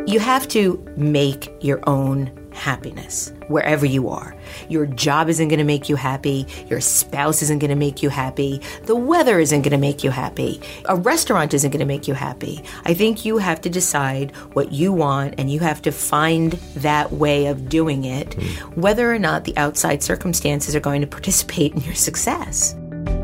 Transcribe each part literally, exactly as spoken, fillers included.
You have to make your own happiness wherever you are. Your job isn't going to make you happy. Your spouse isn't going to make you happy. The weather isn't going to make you happy. A restaurant isn't going to make you happy. I think you have to decide what you want, and you have to find that way of doing it, mm. whether or not the outside circumstances are going to participate in your success.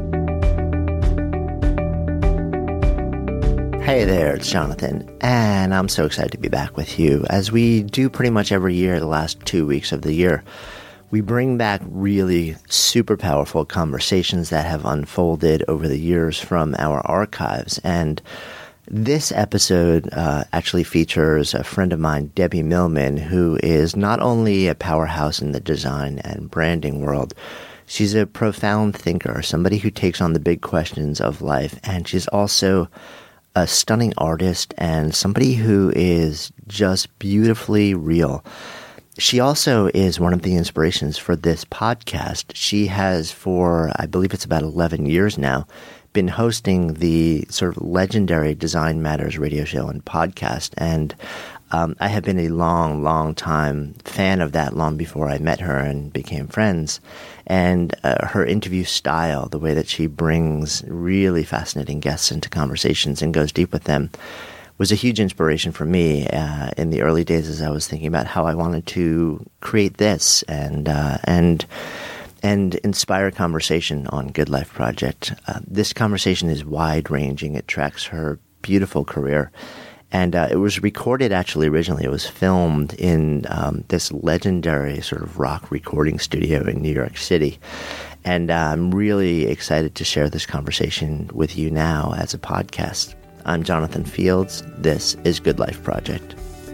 Hey there, it's Jonathan, and I'm so excited to be back with you. As we do pretty much every year, the last two weeks of the year, we bring back really super powerful conversations that have unfolded over the years from our archives. And this episode uh, actually features a friend of mine, Debbie Millman, who is not only a powerhouse in the design and branding world, she's a profound thinker, somebody who takes on the big questions of life, and she's also a stunning artist and somebody who is just beautifully real. She also is one of the inspirations for this podcast. She has, for I believe it's about eleven years now, been hosting the sort of legendary Design Matters radio show and podcast. And um, I have been a long, long time fan of that long before I met her and became friends. And uh, her interview style, the way that she brings really fascinating guests into conversations and goes deep with them, was a huge inspiration for me uh, in the early days as I was thinking about how I wanted to create this and uh, and and inspire conversation on Good Life Project. Uh, this conversation is wide-ranging. It tracks her beautiful career. And uh, it was recorded, actually, originally. It was filmed in um, this legendary sort of rock recording studio in New York City. And uh, I'm really excited to share this conversation with you now as a podcast. I'm Jonathan Fields. This is Good Life Project.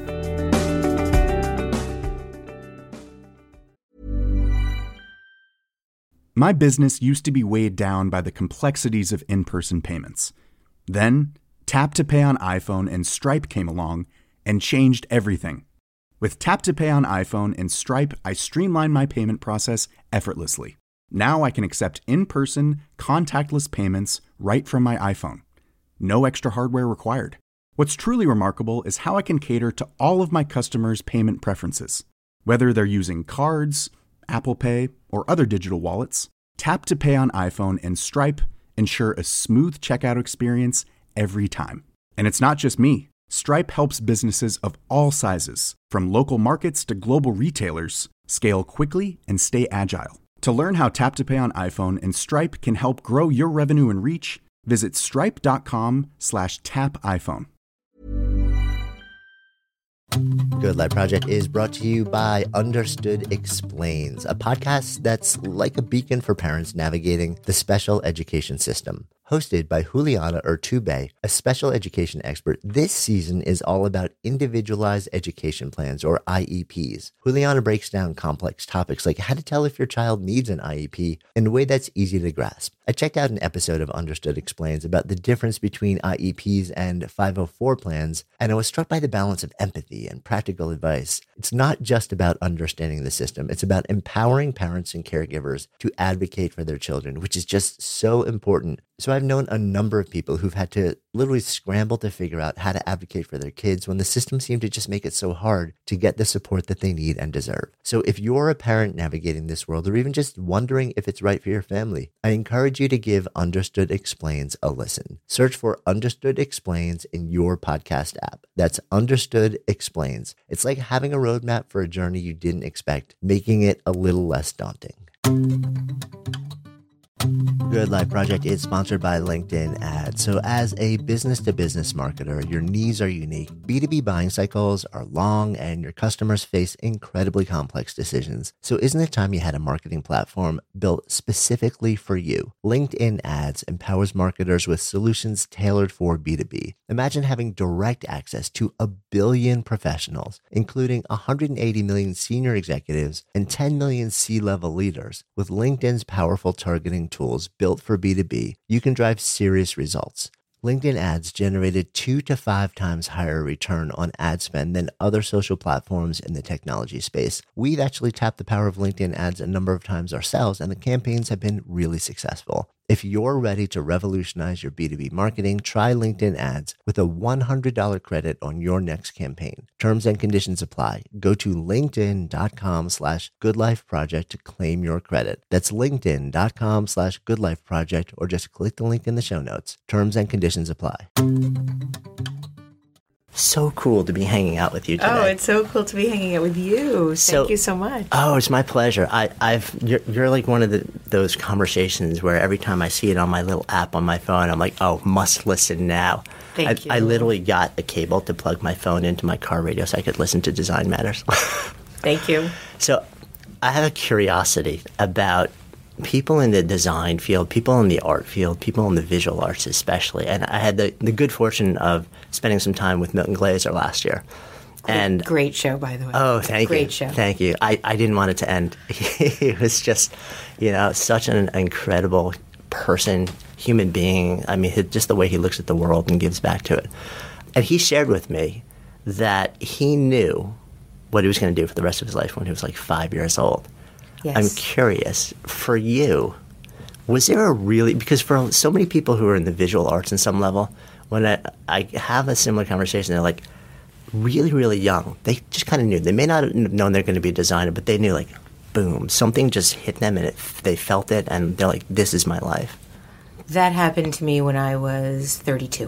My business used to be weighed down by the complexities of in-person payments. Then, Tap to Pay on iPhone and Stripe came along and changed everything. With Tap to Pay on iPhone and Stripe, I streamlined my payment process effortlessly. Now I can accept in-person, contactless payments right from my iPhone. No extra hardware required. What's truly remarkable is how I can cater to all of my customers' payment preferences. Whether they're using cards, Apple Pay, or other digital wallets, Tap to Pay on iPhone and Stripe ensure a smooth checkout experience every time. And it's not just me. Stripe helps businesses of all sizes, from local markets to global retailers, scale quickly and stay agile. To learn how Tap to Pay on iPhone and Stripe can help grow your revenue and reach, visit stripe.com slash tap iPhone. Good Life Project is brought to you by Understood Explains, a podcast that's like a beacon for parents navigating the special education system. Hosted by Juliana Urtubey, a special education expert, this season is all about individualized education plans, or I E Ps. Juliana breaks down complex topics like how to tell if your child needs an I E P in a way that's easy to grasp. I checked out an episode of Understood Explains about the difference between I E Ps and five oh four plans, and I was struck by the balance of empathy and practical advice. It's not just about understanding the system, it's about empowering parents and caregivers to advocate for their children, which is just so important. So I've known a number of people who've had to literally scramble to figure out how to advocate for their kids when the system seemed to just make it so hard to get the support that they need and deserve. So if you're a parent navigating this world, or even just wondering if it's right for your family, I encourage you to give Understood Explains a listen. Search for Understood Explains in your podcast app. That's Understood Explains. It's like having a roadmap for a journey you didn't expect, making it a little less daunting. Good Life Project is sponsored by LinkedIn Ads. So as a business-to-business marketer, your needs are unique. B two B buying cycles are long and your customers face incredibly complex decisions. So isn't it time you had a marketing platform built specifically for you? LinkedIn Ads empowers marketers with solutions tailored for B two B. Imagine having direct access to a billion professionals, including one hundred eighty million senior executives and ten million C-level leaders. With LinkedIn's powerful targeting tools built for B two B, you can drive serious results. LinkedIn Ads generated two to five times higher return on ad spend than other social platforms in the technology space. We've actually tapped the power of LinkedIn Ads a number of times ourselves, and the campaigns have been really successful. If you're ready to revolutionize your B two B marketing, try LinkedIn ads with a one hundred dollars credit on your next campaign. Terms and conditions apply. Go to linkedin.com slash goodlifeproject to claim your credit. That's linkedin.com slash goodlifeproject, or just click the link in the show notes. Terms and conditions apply. So cool to be hanging out with you today. Oh, it's so cool to be hanging out with you. Thank So- you so much. Oh, it's my pleasure. I, I've you're, you're like one of the, those conversations where every time I see it on my little app on my phone, I'm like, oh, must listen now. Thank I, I you. literally got a cable to plug my phone into my car radio so I could listen to Design Matters. Thank you. So I have a curiosity about people in the design field, people in the art field, people in the visual arts especially. And I had the, the good fortune of spending some time with Milton Glaser last year. And Great show, by the way. Oh, thank Great you. Great show. Thank you. I, I didn't want it to end. He was just, you know, such an incredible person, human being. I mean, he, just the way he looks at the world and gives back to it. And he shared with me that he knew what he was going to do for the rest of his life when he was like five years old. Yes. I'm curious, for you, was there a really, because for so many people who are in the visual arts in some level, when I, I have a similar conversation, they're like really, really young. They just kind of knew. They may not have known they're going to be a designer, but they knew, like, boom, something just hit them and it, they felt it, and they're like, this is my life. That happened to me when I was thirty-two.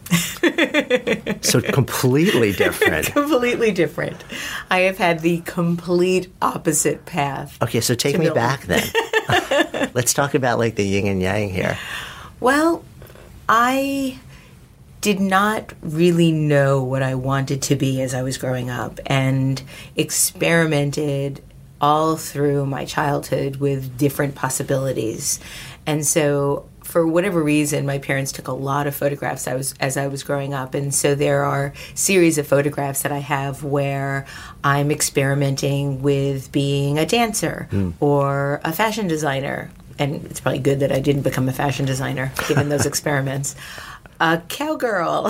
So completely different. Completely different. I have had the complete opposite path. Okay, so take To me Milton. back then. Let's talk about, like, the yin and yang here. Well, I did not really know what I wanted to be as I was growing up, and experimented all through my childhood with different possibilities. And so for whatever reason, my parents took a lot of photographs I was, as I was growing up. And so there are series of photographs that I have where I'm experimenting with being a dancer Mm. or a fashion designer. And it's probably good that I didn't become a fashion designer, given those experiments. A cowgirl.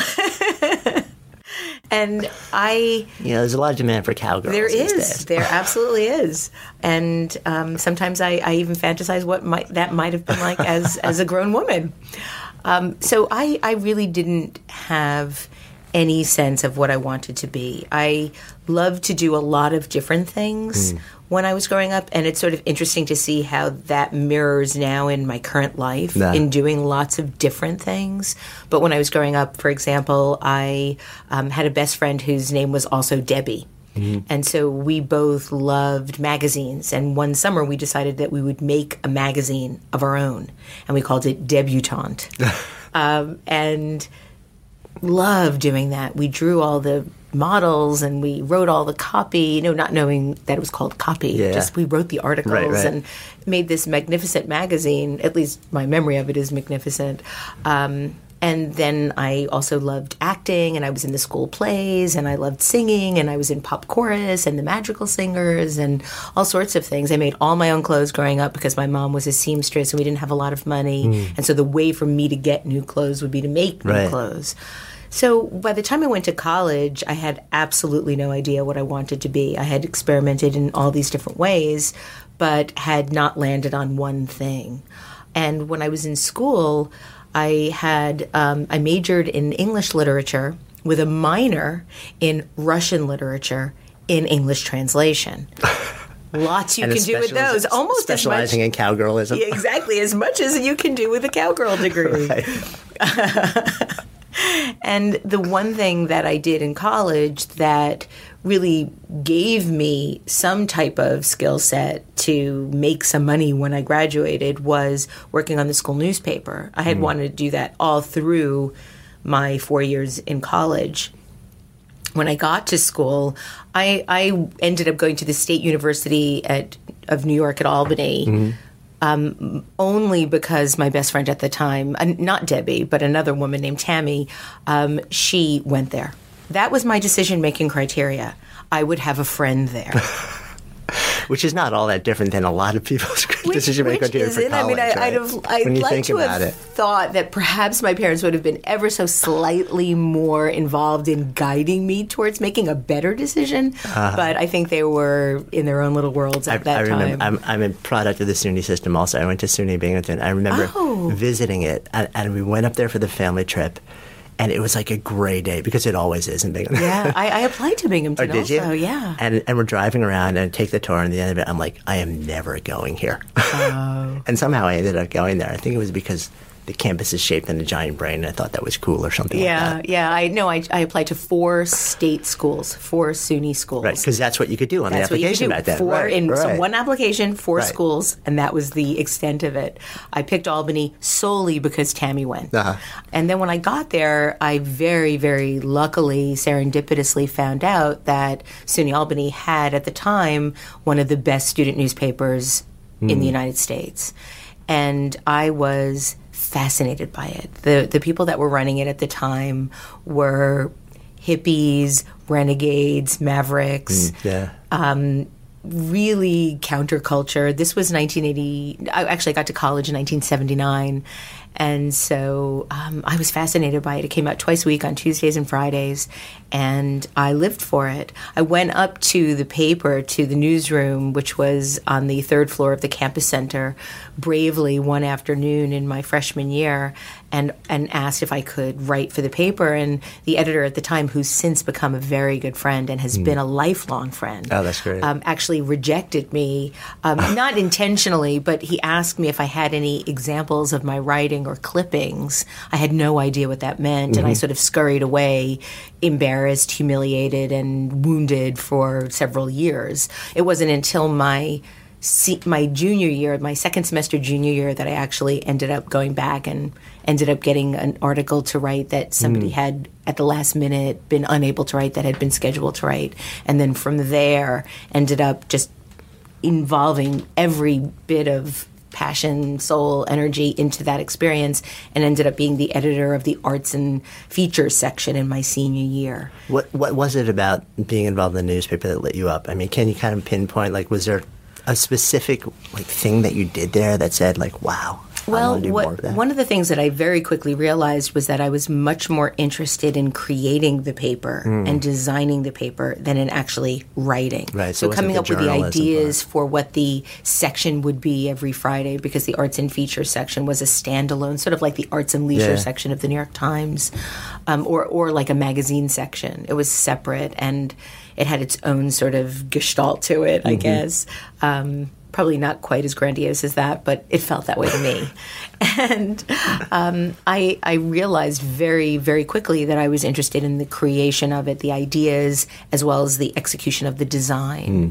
And I... You know, there's a lot of demand for cowgirls There these is. days. There absolutely is. And um, sometimes I, I even fantasize what might, that might have been like as, as a grown woman. Um, so I, I really didn't have any sense of what I wanted to be. I loved to do a lot of different things Mm. when I was growing up, and it's sort of interesting to see how that mirrors now in my current life Nah. in doing lots of different things. But when I was growing up, for example, I um, had a best friend whose name was also Debbie. And so we both loved magazines. And one summer we decided that we would make a magazine of our own. And we called it Debutante. um, and loved doing that. We drew all the models and we wrote all the copy, you know, not knowing that it was called copy. Yeah. Just we wrote the articles Right, right. and made this magnificent magazine. At least my memory of it is magnificent. Um, and then I also loved acting, and I was in the school plays, and I loved singing, and I was in pop chorus and the Magical Singers and all sorts of things. I made all my own clothes growing up because my mom was a seamstress and we didn't have a lot of money. And so the way for me to get new clothes would be to make new Right. clothes. So by the time I went to college, I had absolutely no idea what I wanted to be. I had experimented in all these different ways, but had not landed on one thing. And when I was in school, I had um, I majored in English literature with a minor in Russian literature in English translation. Lots you And a can do with specializ- those. Almost as much. specializing in cowgirlism. Yeah, exactly, as much as you can do with a cowgirl degree. And the one thing that I did in college that really gave me some type of skill set to make some money when I graduated was working on the school newspaper. I had wanted to do that all through my four years in college. When I got to school, I, I ended up going to the State University at, of New York at Albany. Um, only because my best friend at the time, uh, not Debbie, but another woman named Tammy, um, she went there. That was my decision-making criteria. I would have a friend there. which is not all that different than a lot of people's decision making criteria for college. I mean, I, right? I'd have, I'd when you like think to about have it. thought that perhaps my parents would have been ever so slightly more involved in guiding me towards making a better decision. Uh, but I think they were in their own little worlds at I, that I remember, time. I'm, I'm a product of the SUNY system also. I went to SUNY Binghamton. I remember Oh. visiting it, and, and we went up there for the family trip. And it was like a gray day, because it always is in Binghamton. Yeah, I, I applied to Binghamton Oh, did you? also, yeah. And and we're driving around and take the tour, and at the end of it, I'm like, I am never going here. Oh. And somehow I ended up going there. I think it was because the campus is shaped in a giant brain, and I thought that was cool or something Yeah, like that. yeah. I know. I, I applied to four state schools, four SUNY schools. Right, because that's what you could do on That's the application what you could do. back then. Four right, in right. so one application, four Right. schools, and that was the extent of it. I picked Albany solely because Tammy went. Uh-huh. And then when I got there, I very, very luckily, serendipitously found out that SUNY Albany had at the time one of the best student newspapers mm. in the United States. And I was fascinated by it. The the people that were running it at the time were hippies, renegades, mavericks. Mm, yeah. Um, really counterculture. This was nineteen eighty. I actually got to college in nineteen seventy-nine. And so um, I was fascinated by it. It came out twice a week on Tuesdays and Fridays, and I lived for it. I went up to the paper, to the newsroom, which was on the third floor of the campus center, bravely one afternoon in my freshman year, and, and asked if I could write for the paper. And the editor at the time, who's since become a very good friend and has mm. been a lifelong friend, oh, that's great. Um, actually rejected me, um, not intentionally, but he asked me if I had any examples of my writing or clippings. I had no idea what that meant, mm-hmm. and I sort of scurried away, embarrassed, humiliated, and wounded for several years. It wasn't until my my junior year, my second semester junior year, that I actually ended up going back and ended up getting an article to write that somebody mm. had at the last minute been unable to write, that had been scheduled to write. And then from there ended up just involving every bit of passion, soul, energy into that experience, and ended up being the editor of the arts and features section in my senior year. What what was it about being involved in the newspaper that lit you up? I mean, can you kind of pinpoint, like, was there a specific like thing that you did there that said, like, wow, well, I want to do what, more of that? One of the things that I very quickly realized was that I was much more interested in creating the paper mm. and designing the paper than in actually writing. Right. So, So coming the up with the journalism ideas part. for what the section would be every Friday, because the arts and features section was a standalone, sort of like the arts and leisure Yeah. section of the New York Times, um, or, or like a magazine section. It was separate, and it had its own sort of gestalt to it, mm-hmm. I guess. Um, Probably not quite as grandiose as that, but it felt that way to me. And um, I, I realized very, very quickly that I was interested in the creation of it, the ideas, as well as the execution of the design. Mm.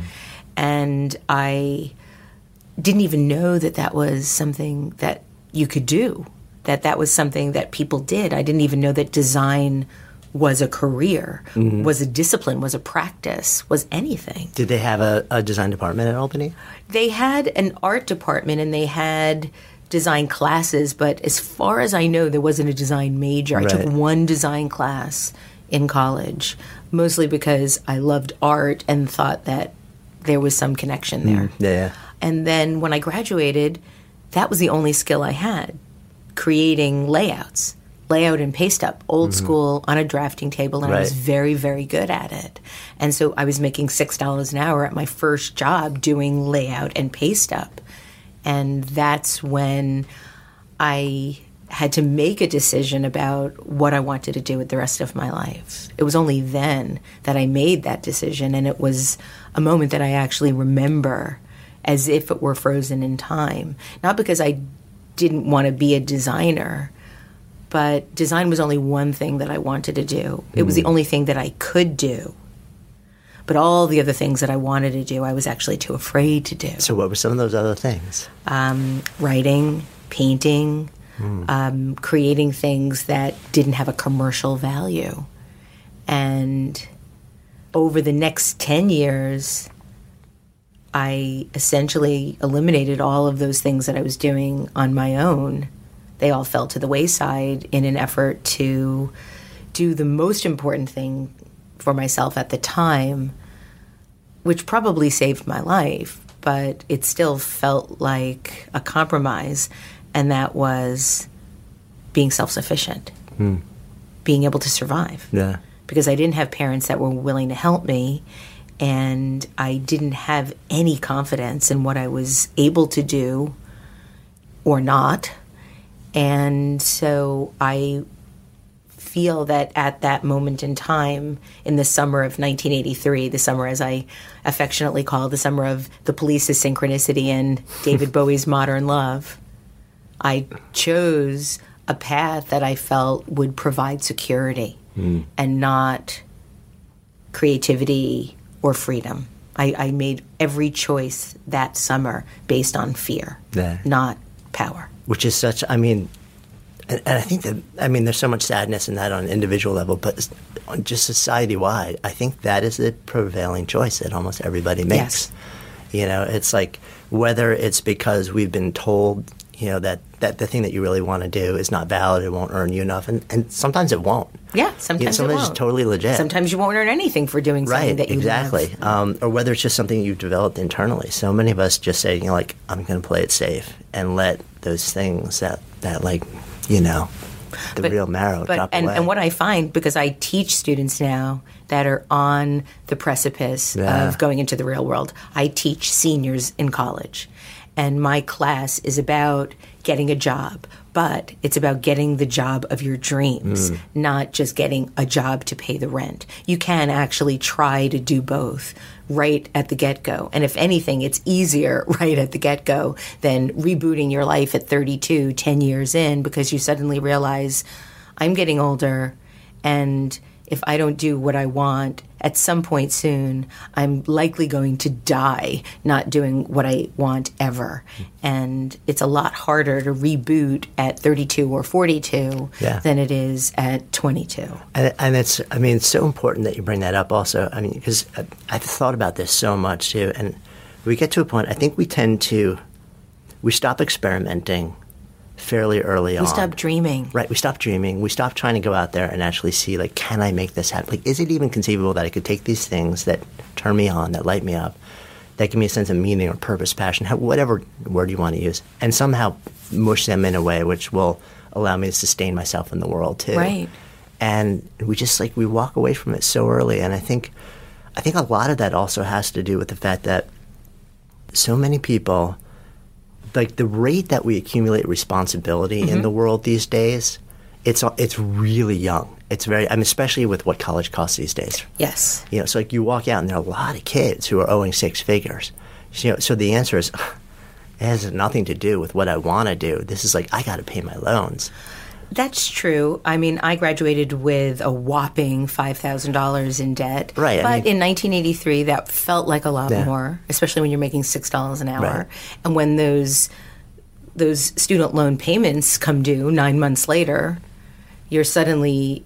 And I didn't even know that that was something that you could do, that that was something that people did. I didn't even know that design was a career, mm-hmm. was a discipline, was a practice, was anything. Did they have a, a design department at Albany? They had an art department, and they had design classes, but as far as I know, there wasn't a design major. Right. I took one design class in college, mostly because I loved art and thought that there was some connection there. Mm, yeah. And then when I graduated, that was the only skill I had, creating layouts. Layout and paste up, old mm-hmm. school, on a drafting table, and right. I was very, very good at it. And so I was making six dollars an hour at my first job doing layout and paste up. And that's when I had to make a decision about what I wanted to do with the rest of my life. It was only then that I made that decision, and it was a moment that I actually remember as if it were frozen in time. Not because I didn't want to be a designer, but design was only one thing that I wanted to do. It was the only thing that I could do. But all the other things that I wanted to do, I was actually too afraid to do. So what were some of those other things? Um, writing, painting, mm. um, creating things that didn't have a commercial value. And over the next ten years, I essentially eliminated all of those things that I was doing on my own. They all fell to the wayside in an effort to do the most important thing for myself at the time, which probably saved my life, but it still felt like a compromise, and that was being self-sufficient, mm. being able to survive. Yeah. Because I didn't have parents that were willing to help me, and I didn't have any confidence in what I was able to do or not. And so I feel that at that moment in time, in the summer of nineteen eighty-three, the summer as I affectionately call the summer of the Police's Synchronicity and David Bowie's Modern Love, I chose a path that I felt would provide security mm. and not creativity or freedom. I, I made every choice that summer based on fear, yeah. not power. Which is such, I mean, and, and I think that, I mean, there's so much sadness in that on an individual level, but on just society-wide, I think that is the prevailing choice that almost everybody makes. Yes. You know, it's like, whether it's because we've been told, you know, that, that the thing that you really want to do is not valid, it won't earn you enough, and, and sometimes it won't. Yeah, sometimes you know, sometimes it won't. It's totally legit. Sometimes you won't earn anything for doing something right, that you exactly. love. Um, or whether it's just something you've developed internally. So many of us just say, you know, like, I'm going to play it safe and let those things that, that like, you know, the but, real marrow but, drop and, away. And what I find, because I teach students now that are on the precipice yeah. of going into the real world, I teach seniors in college. And my class is about getting a job, but it's about getting the job of your dreams, mm. not just getting a job to pay the rent. You can actually try to do both right at the get-go. And if anything, it's easier right at the get-go than rebooting your life at thirty-two, ten years in, because you suddenly realize, I'm getting older, and if I don't do what I want at some point soon, I'm likely going to die not doing what I want ever. And it's a lot harder to reboot at thirty-two or forty-two yeah. than it is at twenty-two. And, and it's, I mean, it's so important that you bring that up also. I mean, because I've thought about this so much too. And we get to a point, I think we tend to, we stop experimenting fairly early we on. We stop dreaming. Right, we stop dreaming. We stop trying to go out there and actually see, like, can I make this happen? Like, is it even conceivable that I could take these things that turn me on, that light me up, that give me a sense of meaning or purpose, passion, whatever word you want to use, and somehow mush them in a way which will allow me to sustain myself in the world too. Right. And we just, like, we walk away from it so early. And I think, I think a lot of that also has to do with the fact that so many people, like, the rate that we accumulate responsibility mm-hmm. in the world these days, it's it's really young. It's very, I mean, especially with what college costs these days. Yes. You know, so like you walk out and there are a lot of kids who are owing six figures. You know, so the answer is, it has nothing to do with what I want to do. This is like, I got to pay my loans. That's true. I mean, I graduated with a whopping five thousand dollars in debt. Right. But I mean, in nineteen eighty-three, that felt like a lot yeah. more, especially when you're making six dollars an hour. Right. And when those those student loan payments come due nine months later, you're suddenly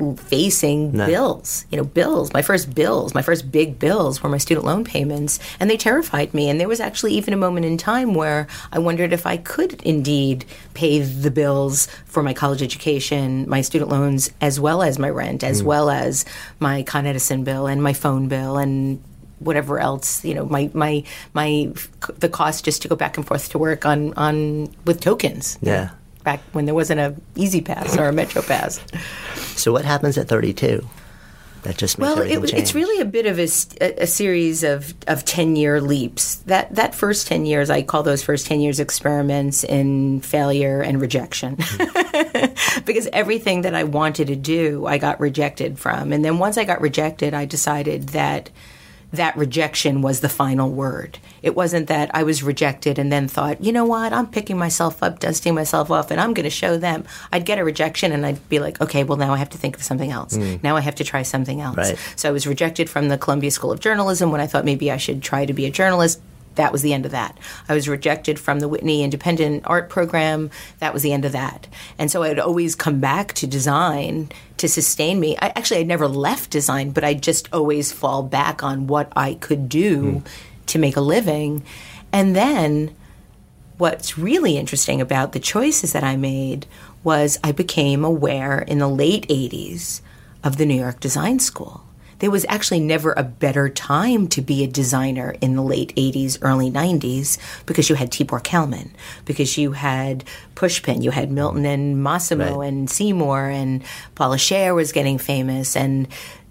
facing no. bills. You know, bills. My first bills, my first big bills were my student loan payments, and they terrified me. And there was actually even a moment in time where I wondered if I could indeed pay the bills for my college education, my student loans, as well as my rent, as mm. well as my Con Edison bill and my phone bill and whatever else, you know, my my my the cost just to go back and forth to work on on with tokens. Yeah. Back when there wasn't a Easy Pass or a Metro Pass. So what happens at thirty-two? That just makes well, everything it, change. it's really a bit of a, a series of, of ten-year leaps. That that first ten years, I call those first ten years experiments in failure and rejection. Mm-hmm. Because everything that I wanted to do, I got rejected from. And then once I got rejected, I decided that that rejection was the final word. It wasn't that I was rejected and then thought, you know what, I'm picking myself up, dusting myself off, and I'm going to show them. I'd get a rejection and I'd be like, okay, well, now I have to think of something else. Mm. Now I have to try something else. Right. So I was rejected from the Columbia School of Journalism when I thought maybe I should try to be a journalist. That was the end of that. I was rejected from the Whitney Independent Art Program. That was the end of that. And so I'd always come back to design to sustain me. I, actually, I never left design, but I just always fall back on what I could do mm. to make a living. And then what's really interesting about the choices that I made was I became aware in the late eighties of the New York Design School. there was actually never a better time to be a designer in the late eighties, early nineties, because you had Tibor Kalman, because you had Pushpin, you had Milton and Massimo right. and Seymour, and Paula Scher was getting famous, and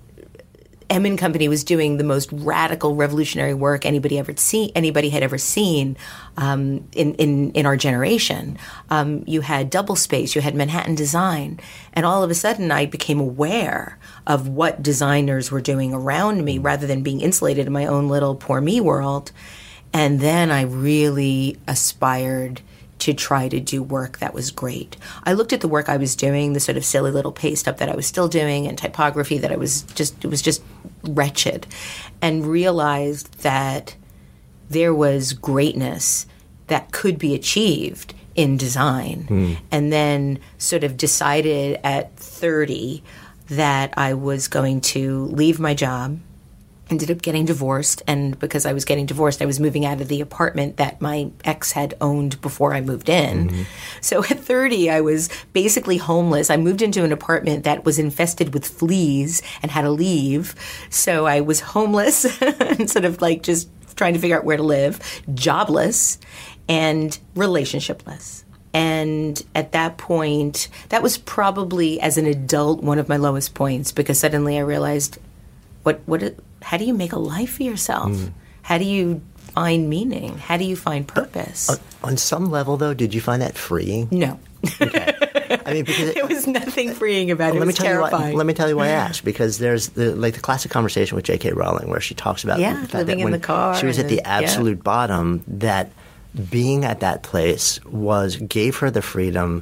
M and Company was doing the most radical, revolutionary work anybody ever seen, anybody had ever seen um, in, in in our generation. Um, you had Double Space, you had Manhattan Design, and all of a sudden I became aware of what designers were doing around me rather than being insulated in my own little poor me world. And then I really aspired to try to do work that was great. I looked at the work I was doing, the sort of silly little paste up that I was still doing, and typography that I was just, it was just wretched, and realized that there was greatness that could be achieved in design. Mm. And then sort of decided at thirty that I was going to leave my job. Ended up getting divorced, and because I was getting divorced, I was moving out of the apartment that my ex had owned before I moved in. Mm-hmm. So at thirty, I was basically homeless. I moved into an apartment that was infested with fleas and had to leave. So I was homeless and sort of like just trying to figure out where to live, jobless, and relationshipless. And at that point, that was probably, as an adult, one of my lowest points, because suddenly I realized, what what how do you make a life for yourself? Mm. How do you find meaning? How do you find purpose? Uh, on, on some level, though, did you find that freeing? No. Okay. I mean, because it, there was nothing freeing about it. It let was me tell terrifying. You why, let me tell you why I asked. Because there's the, like the classic conversation with J K. Rowling where she talks about yeah, the fact living that in when the car. She was at the and, absolute yeah. bottom. That being at that place was gave her the freedom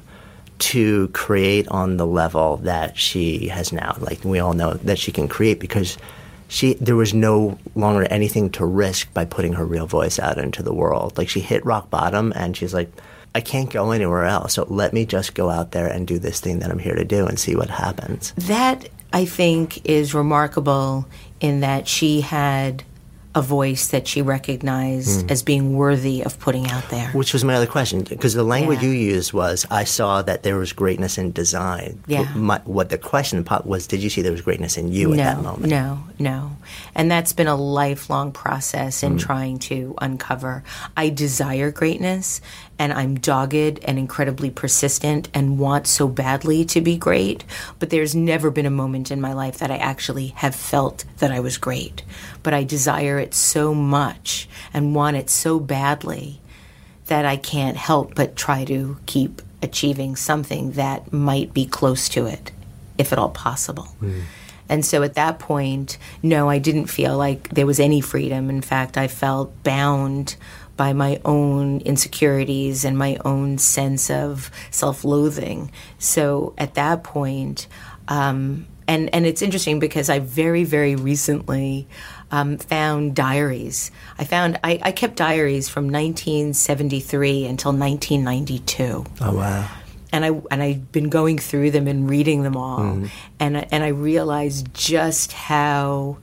to create on the level that she has now. Like we all know that she can create because she there was no longer anything to risk by putting her real voice out into the world. Like she hit rock bottom and she's like, I can't go anywhere else. So let me just go out there and do this thing that I'm here to do and see what happens. That, I think, is remarkable in that she had a voice that she recognized mm. as being worthy of putting out there. Which was my other question, because the language yeah. you used was, I saw that there was greatness in design. Yeah. My, what the question was, did you see there was greatness in you no, at that moment? No, no. And that's been a lifelong process in mm. trying to uncover. I desire greatness, and I'm dogged and incredibly persistent and want so badly to be great, but there's never been a moment in my life that I actually have felt that I was great. But I desire it so much and want it so badly that I can't help but try to keep achieving something that might be close to it, if at all possible. Mm. And so at that point, no, I didn't feel like there was any freedom. In fact, I felt bound by my own insecurities and my own sense of self-loathing. So at that point, um, and, and it's interesting because I very, very recently um, found diaries. I found I, I kept diaries from nineteen seventy-three until nineteen ninety-two. Oh, wow. And I and I've been going through them and reading them all, mm. and and I realized just how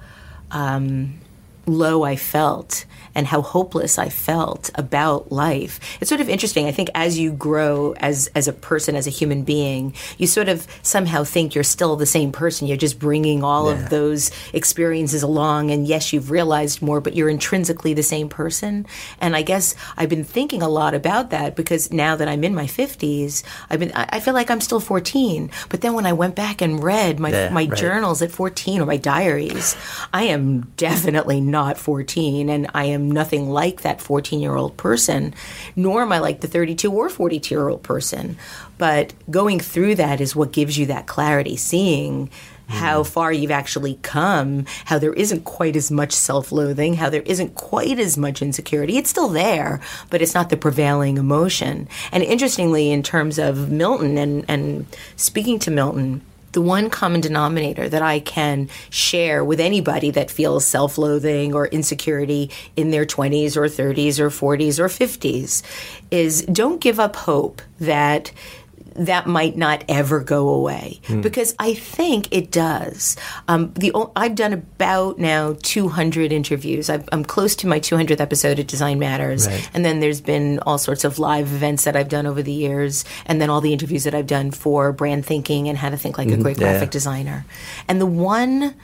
um, low I felt and how hopeless I felt about life. It's sort of interesting. I think as you grow as as a person, as a human being, you sort of somehow think you're still the same person. You're just bringing all yeah. of those experiences along, and yes, you've realized more, but you're intrinsically the same person. And I guess I've been thinking a lot about that because now that I'm in my fifties, I've been I feel like I'm still fourteen. But then when I went back and read my yeah, my right. journals at fourteen or my diaries, I am definitely not fourteen, and I am nothing like that fourteen-year-old person, nor am I like the thirty-two or forty-two-year-old person. But going through that is what gives you that clarity, seeing mm. how far you've actually come, how there isn't quite as much self-loathing, how there isn't quite as much insecurity. It's still there, but it's not the prevailing emotion. And interestingly, in terms of Milton and, and speaking to Milton, the one common denominator that I can share with anybody that feels self-loathing or insecurity in their twenties or thirties or forties or fifties is don't give up hope that that might not ever go away, mm. because I think it does. Um, the I've done about now two hundred interviews. I've, I'm close to my two hundredth episode at Design Matters, right. and then there's been all sorts of live events that I've done over the years, and then all the interviews that I've done for Brand Thinking and How to Think Like mm-hmm. a Great Graphic yeah. Designer. And the one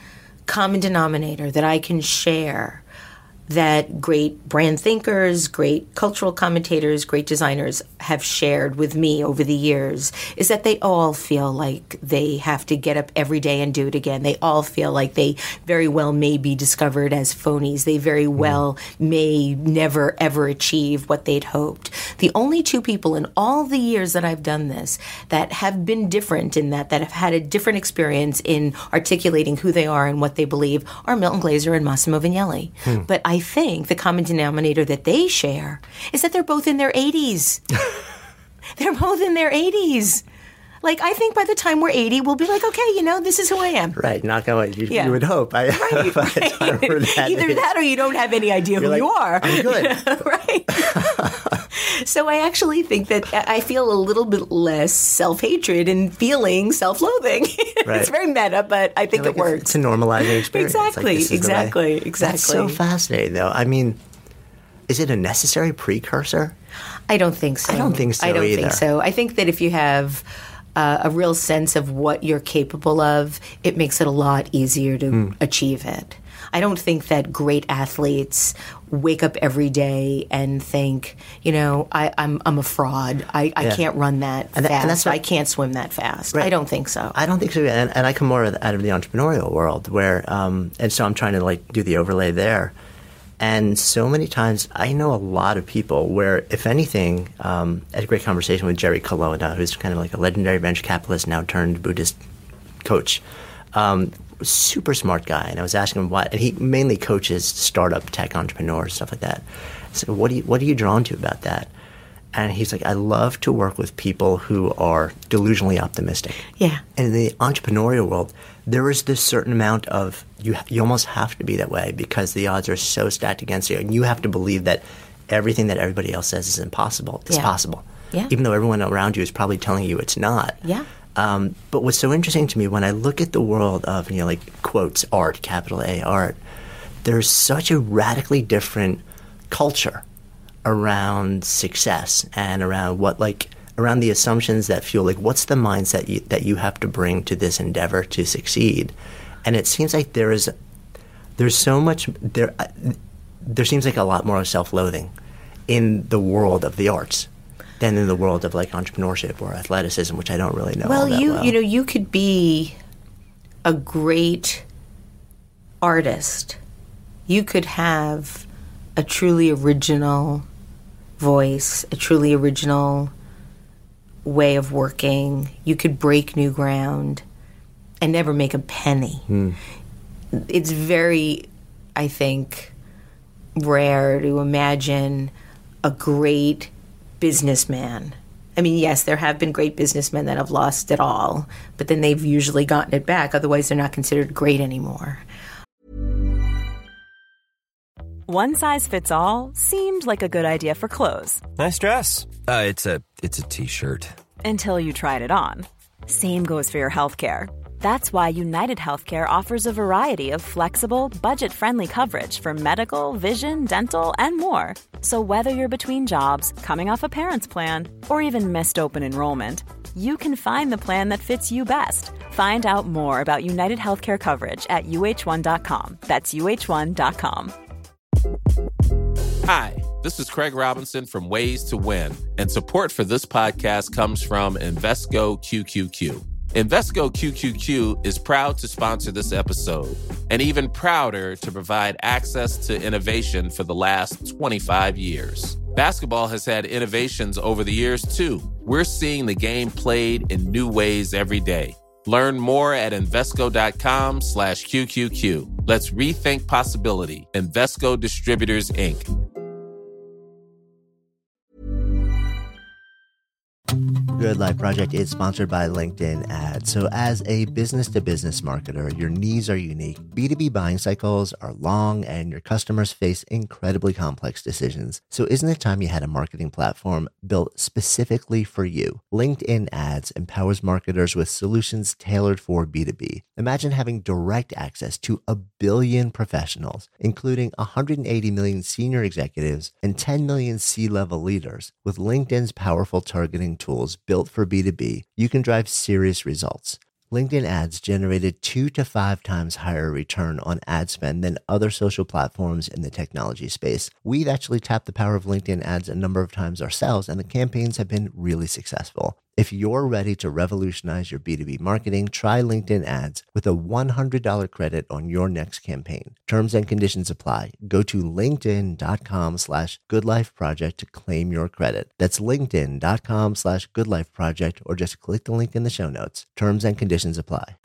common denominator that I can share that great brand thinkers, great cultural commentators, great designers have shared with me over the years is that they all feel like they have to get up every day and do it again. They all feel like they very well may be discovered as phonies. They very well mm. may never, ever achieve what they'd hoped. The only two people in all the years that I've done this that have been different in that, that have had a different experience in articulating who they are and what they believe are Milton Glaser and Massimo Vignelli. Hmm. But I think the common denominator that they share is that they're both in their eighties. They're both in their eighties. Like, I think by the time we're eighty, we'll be like, okay, you know, this is who I am. Right. Knock on wood. You, yeah. you would hope. I, right. by the time we're that Either age, that or you don't have any idea who like, you are. I'm good. Right. So I actually think that I feel a little bit less self-hatred and feeling self-loathing. Right. It's very meta, but I think like it works. It's a normalizing experience. Exactly. Like, exactly. Exactly. That's so fascinating, though. I mean, is it a necessary precursor? I don't think so. I don't think so I don't either. think so. I think that if you have uh, a real sense of what you're capable of, it makes it a lot easier to mm. achieve it. I don't think that great athletes wake up every day and think, you know, I, I'm I'm a fraud. I, I yeah. can't run that and fast. That, and that's what, I can't swim that fast. Right. I don't think so. I don't think so. And, and I come more out of the entrepreneurial world where, um, and so I'm trying to like do the overlay there. And so many times I know a lot of people where, if anything, um, I had a great conversation with Jerry Colonna, who's kind of like a legendary venture capitalist now turned Buddhist coach. Um, super smart guy. And I was asking him why, and he mainly coaches startup tech entrepreneurs, stuff like that. I said, what, do you, what are you drawn to about that? And he's like, I love to work with people who are delusionally optimistic. Yeah. And in the entrepreneurial world, there is this certain amount of, you you almost have to be that way because the odds are so stacked against you. And you have to believe that everything that everybody else says is impossible is yeah. possible. Yeah. Even though everyone around you is probably telling you it's not. Yeah. Um, but what's so interesting to me when I look at the world of, you know, like quotes, art, capital A, art, there's such a radically different culture around success and around what, like, around the assumptions that fuel, like, what's the mindset you, that you have to bring to this endeavor to succeed? And it seems like there is, there's so much, there, there seems like a lot more self-loathing in the world of the arts than in the world of, like, entrepreneurship or athleticism, which I don't really know well, all that you, well. you know, you could be a great artist. You could have a truly original voice, a truly original way of working. You could break new ground and never make a penny. Mm. It's very, I think, rare to imagine a great businessman. I mean, yes, there have been great businessmen that have lost it all, but then they've usually gotten it back. Otherwise, they're not considered great anymore. One size fits all seemed like a good idea for clothes. Nice dress. Uh, it's a it's a t-shirt. Until you tried it on. Same goes for your healthcare. That's why United Healthcare offers a variety of flexible, budget-friendly coverage for medical, vision, dental, and more. So whether you're between jobs, coming off a parent's plan, or even missed open enrollment, you can find the plan that fits you best. Find out more about United Healthcare coverage at U H one dot com. That's U H one dot com. Hi, this is Craig Robinson from Ways to Win, and support for this podcast comes from Invesco Q Q Q. Invesco Q Q Q is proud to sponsor this episode, and even prouder to provide access to innovation for the last twenty-five years. Basketball has had innovations over the years, too. We're seeing the game played in new ways every day. Learn more at Invesco.com slash QQQ. Let's rethink possibility. Invesco Distributors, Incorporated. Good Life Project is sponsored by LinkedIn Ads. So as a business-to-business marketer, your needs are unique. B two B buying cycles are long and your customers face incredibly complex decisions. So isn't it time you had a marketing platform built specifically for you? LinkedIn Ads empowers marketers with solutions tailored for B two B. Imagine having direct access to a billion professionals, including one hundred eighty million senior executives and ten million C-level leaders. With LinkedIn's powerful targeting tools built for B two B, you can drive serious results. LinkedIn ads generated two to five times higher return on ad spend than other social platforms in the technology space. We've actually tapped the power of LinkedIn ads a number of times ourselves, and the campaigns have been really successful. If you're ready to revolutionize your B two B marketing, try LinkedIn ads with a one hundred dollars credit on your next campaign. Terms and conditions apply. Go to linkedin.com slash goodlifeproject to claim your credit. That's linkedin.com slash goodlifeproject, or just click the link in the show notes. Terms and conditions apply.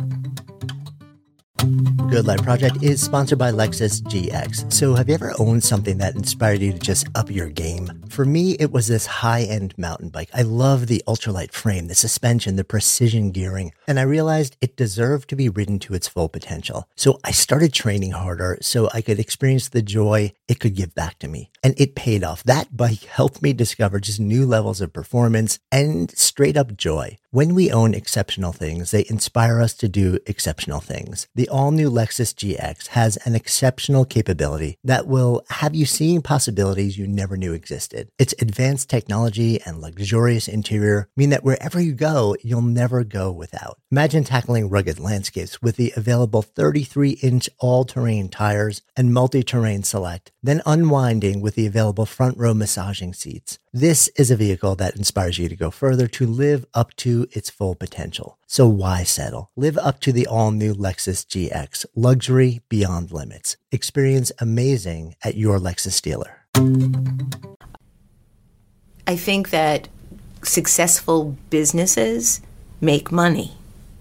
Good Life Project is sponsored by Lexus G X. So have you ever owned something that inspired you to just up your game? For me, it was this high-end mountain bike. I love the ultralight frame, the suspension, the precision gearing, and I realized it deserved to be ridden to its full potential. So I started training harder so I could experience the joy it could give back to me. And it paid off. That bike helped me discover just new levels of performance and straight up joy. When we own exceptional things, they inspire us to do exceptional things. The all-new Lexus G X has an exceptional capability that will have you seeing possibilities you never knew existed. Its advanced technology and luxurious interior mean that wherever you go, you'll never go without. Imagine tackling rugged landscapes with the available thirty-three inch all-terrain tires and multi-terrain select, then unwinding with the available front row massaging seats. This is a vehicle that inspires you to go further, to live up to its full potential. So why settle? Live up to the all-new Lexus G X, luxury beyond limits. Experience amazing at your Lexus dealer. I think that successful businesses make money.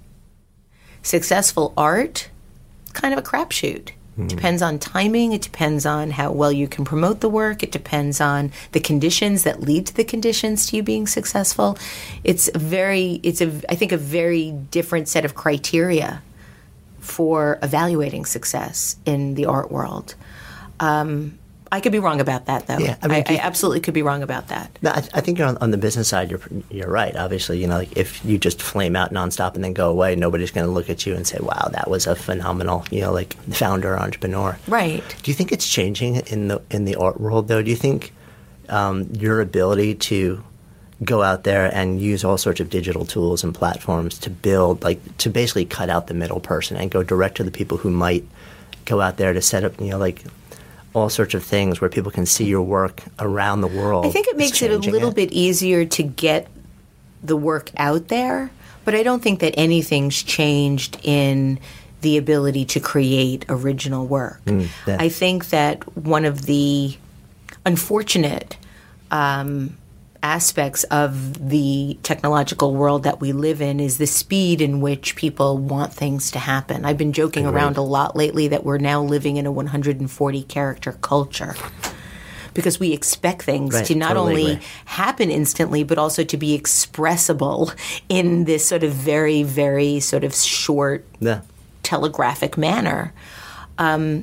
Successful art, kind of a crapshoot. It depends on timing. It depends on how well you can promote the work. It depends on the conditions that lead to the conditions to you being successful. It's a very, it's a, I think, a very different set of criteria for evaluating success in the art world. Um, I could be wrong about that, though. Yeah, I mean, I, I absolutely could be wrong about that. No, I, I think you're on, on the business side. You're you're right. Obviously, you know, like if you just flame out nonstop and then go away, nobody's going to look at you and say, "Wow, that was a phenomenal," you know, like founder, entrepreneur. Right. Do you think it's changing in the in the art world, though? Do you think um, your ability to go out there and use all sorts of digital tools and platforms to build, like to basically cut out the middle person and go direct to the people who might go out there to set up, you know, like all sorts of things where people can see your work around the world? I think it makes it a little it. bit easier to get the work out there, but I don't think that anything's changed in the ability to create original work. Mm, yeah. I think that one of the unfortunate um, aspects of the technological world that we live in is the speed in which people want things to happen. I've been joking Agreed. around a lot lately that we're now living in a one hundred forty character culture, because we expect things right, to not totally only agree. happen instantly, but also to be expressible in this sort of very, very sort of short, Yeah. telegraphic manner. Um,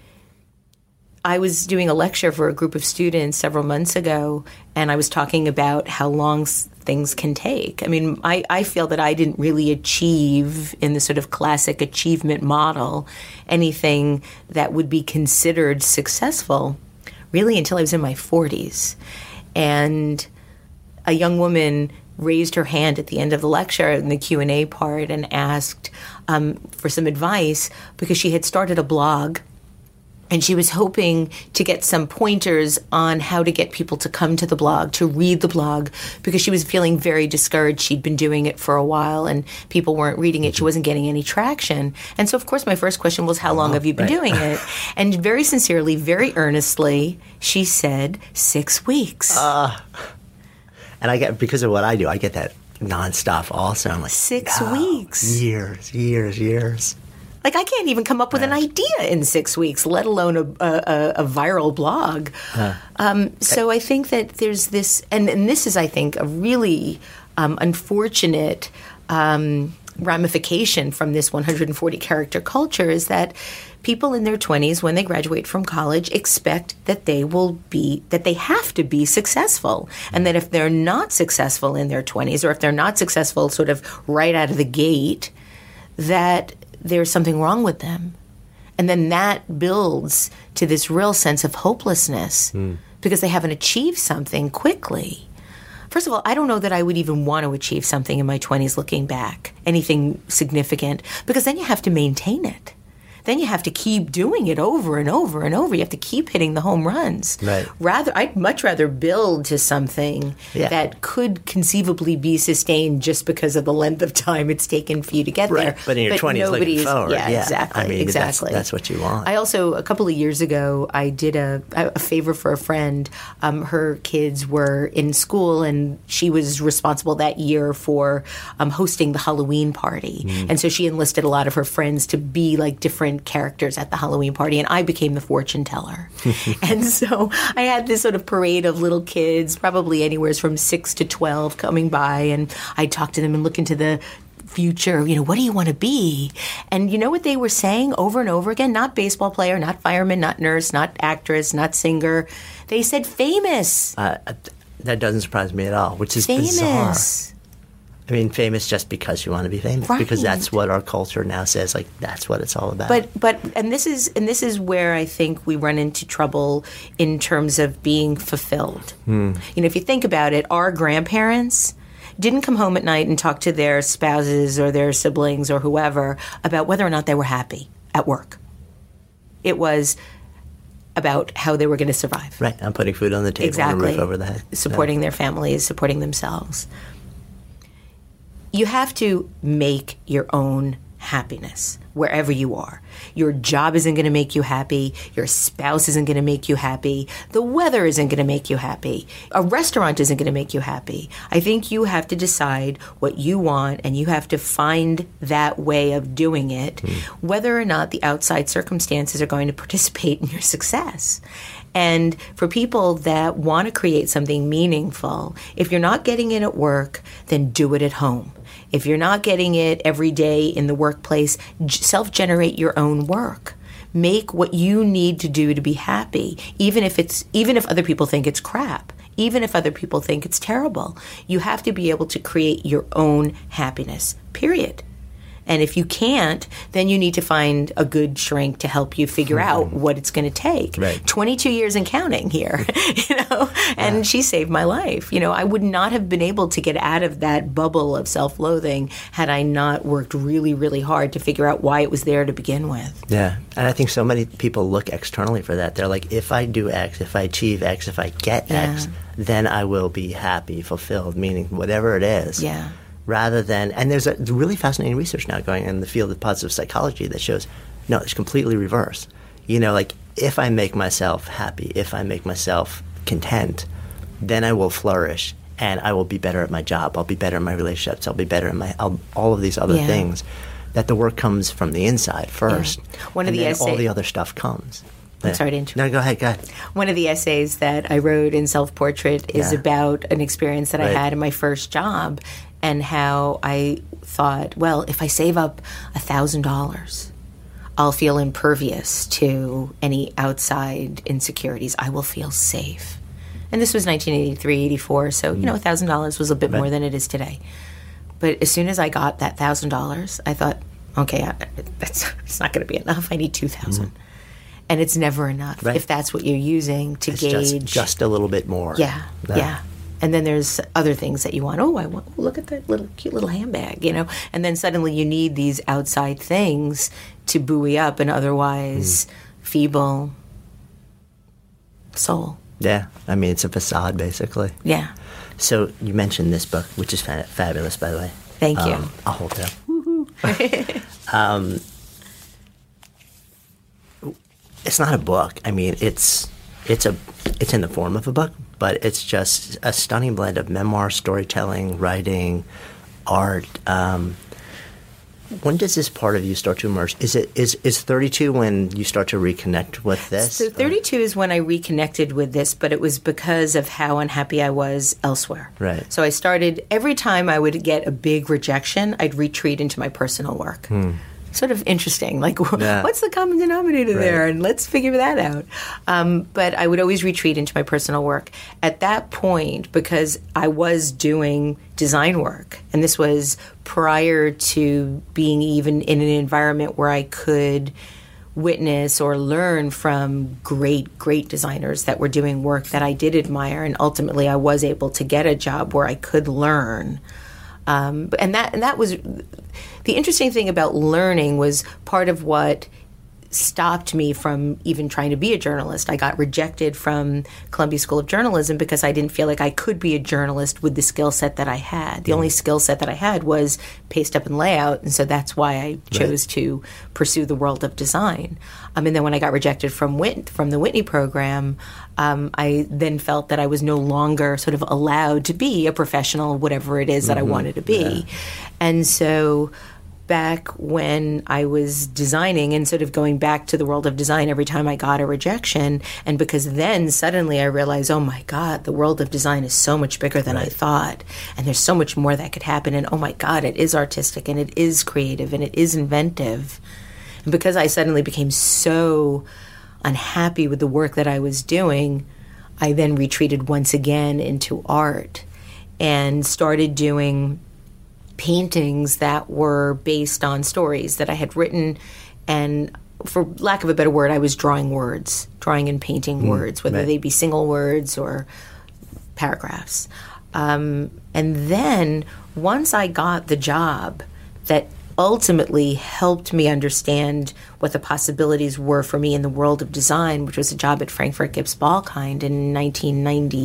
I was doing a lecture for a group of students several months ago, and I was talking about how long s- things can take. I mean, I, I feel that I didn't really achieve, in the sort of classic achievement model, anything that would be considered successful really until I was in my forties. And a young woman raised her hand at the end of the lecture in the Q and A part and asked um, for some advice because she had started a blog. And she was hoping to get some pointers on how to get people to come to the blog, to read the blog, because she was feeling very discouraged. She'd been doing it for a while and people weren't reading it. She wasn't getting any traction. And so, of course, my first question was, how long have you been right. doing it? And very sincerely, very earnestly, she said, six weeks. Uh, and I get, because of what I do, I get that nonstop also. I'm like, Six no, weeks. Years, years, years. Like, I can't even come up with an idea in six weeks, let alone a, a, a viral blog. Uh, um, so I think that there's this, and, and this is, I think, a really um, unfortunate um, ramification from this one hundred forty character culture, is that people in their twenties, when they graduate from college, expect that they will be, that they have to be successful. And that if they're not successful in their twenties, or if they're not successful sort of right out of the gate, that there's something wrong with them. And then that builds to this real sense of hopelessness mm. because they haven't achieved something quickly. First of all, I don't know that I would even want to achieve something in my twenties looking back, anything significant, because then you have to maintain it. Then you have to keep doing it over and over and over. You have to keep hitting the home runs. Right. Rather, I'd much rather build to something yeah. that could conceivably be sustained just because of the length of time it's taken for you to get right. there. But in your twenties, looking forward. Yeah, yeah, exactly. I mean, exactly. That's, that's what you want. I also, a couple of years ago, I did a, a favor for a friend. Um, her kids were in school, and she was responsible that year for um, hosting the Halloween party. Mm. And so she enlisted a lot of her friends to be like different characters at the Halloween party, and I became the fortune teller. And so I had this sort of parade of little kids, probably anywhere from six to twelve, coming by, and I'd talk to them and look into the future. You know, what do you want to be? And you know what they were saying over and over again? Not baseball player, not fireman, not nurse, not actress, not singer. They said famous. Uh, that doesn't surprise me at all, which is famous. bizarre. I mean, famous just because you want to be famous, right. because that's what our culture now says. Like, that's what it's all about. But but and this is and this is where I think we run into trouble in terms of being fulfilled. Hmm. You know, if you think about it, our grandparents didn't come home at night and talk to their spouses or their siblings or whoever about whether or not they were happy at work. It was about how they were going to survive. Right. I'm putting food on the table exactly. and a roof over the head. Supporting yeah. their families, supporting themselves. You have to make your own happiness wherever you are. Your job isn't going to make you happy. Your spouse isn't going to make you happy. The weather isn't going to make you happy. A restaurant isn't going to make you happy. I think you have to decide what you want, and you have to find that way of doing it, mm. whether or not the outside circumstances are going to participate in your success. And for people that want to create something meaningful, if you're not getting it at work, then do it at home. If you're not getting it every day in the workplace, self-generate your own work. Make what you need to do to be happy, even if it's even if other people think it's crap, even if other people think it's terrible. You have to be able to create your own happiness, period. And if you can't, then you need to find a good shrink to help you figure mm-hmm. out what it's going to take. Right. twenty-two years and counting here, you know, and yeah. she saved my life. You know, I would not have been able to get out of that bubble of self-loathing had I not worked really, really hard to figure out why it was there to begin with. Yeah. And I think so many people look externally for that. They're like, if I do X, if I achieve X, if I get yeah. X, then I will be happy, fulfilled, meaning whatever it is. Yeah. Rather than, and there's a really fascinating research now going in the field of positive psychology that shows, no, it's completely reverse. You know, like, if I make myself happy, if I make myself content, then I will flourish, and I will be better at my job. I'll be better in my relationships. I'll be better in my, I'll, all of these other yeah. things. That the work comes from the inside first. Yeah. One of and the then essay- all the other stuff comes. I'm sorry to interrupt. No, go ahead, go ahead. One of the essays that I wrote in Self-Portrait is yeah. about an experience that right. I had in my first job, and how I thought, well, if I save up one thousand dollars, I'll feel impervious to any outside insecurities. I will feel safe. And this was nineteen eighty-three, eighty-four, so, you know, one thousand dollars was a bit right. more than it is today. But as soon as I got that one thousand dollars, I thought, okay, I, that's it's not going to be enough. I need two thousand dollars. Mm-hmm. And it's never enough right. if that's what you're using to it's gauge. Just, just a little bit more. Yeah, no. yeah. And then there's other things that you want. Oh, I want, oh, look at that little cute little handbag, you know. And then suddenly you need these outside things to buoy up an otherwise mm. feeble soul. Yeah, I mean, it's a facade, basically. Yeah. So you mentioned this book, which is fa- fabulous, by the way. Thank you. Um, I'll hold it up. um, it's not a book. I mean, it's it's a it's in the form of a book, but it's just a stunning blend of memoir, storytelling, writing, art. Um, when does this part of you start to emerge? Is it is is thirty-two when you start to reconnect with this? So thirty-two or? Is when I reconnected with this, but it was because of how unhappy I was elsewhere. Right. So I started, every time I would get a big rejection, I'd retreat into my personal work. Hmm. Sort of interesting, like yeah. what's the common denominator right. there, and let's figure that out. Um, but I would always retreat into my personal work. At that point, because I was doing design work, and this was prior to being even in an environment where I could witness or learn from great, great designers that were doing work that I did admire, and ultimately I was able to get a job where I could learn. Um, and that and that was the interesting thing about learning was part of what stopped me from even trying to be a journalist. I got rejected from Columbia School of Journalism because I didn't feel like I could be a journalist with the skill set that I had. The mm. only skill set that I had was paste up and layout, and so that's why I chose right. to pursue the world of design. Um, and then when I got rejected from Whit- from the Whitney program, um, I then felt that I was no longer sort of allowed to be a professional, whatever it is that mm-hmm. I wanted to be. Yeah. And so back when I was designing and sort of going back to the world of design every time I got a rejection, and because then suddenly I realized, oh my God, the world of design is so much bigger than right. I thought, and there's so much more that could happen, and oh my God, it is artistic, and it is creative, and it is inventive. And because I suddenly became so unhappy with the work that I was doing, I then retreated once again into art and started doing paintings that were based on stories that I had written, and for lack of a better word, I was drawing words, drawing and painting mm, words, whether right. they be single words or paragraphs. Um, and then once I got the job that ultimately helped me understand what the possibilities were for me in the world of design, which was a job at Frankfurt Gibbs Ballkind in nineteen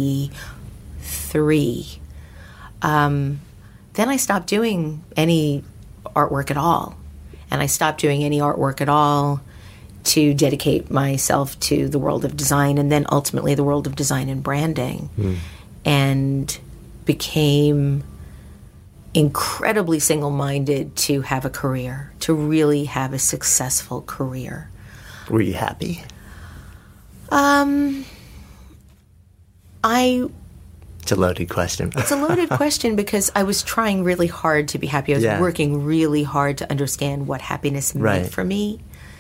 ninety-three, um, then I stopped doing any artwork at all. And I stopped doing any artwork at all to dedicate myself to the world of design, and then ultimately the world of design and branding, mm. and became incredibly single-minded to have a career, to really have a successful career. Were you happy? Um, I... It's a loaded question. It's a loaded question because I was trying really hard to be happy. I was yeah. working really hard to understand what happiness meant right. for me.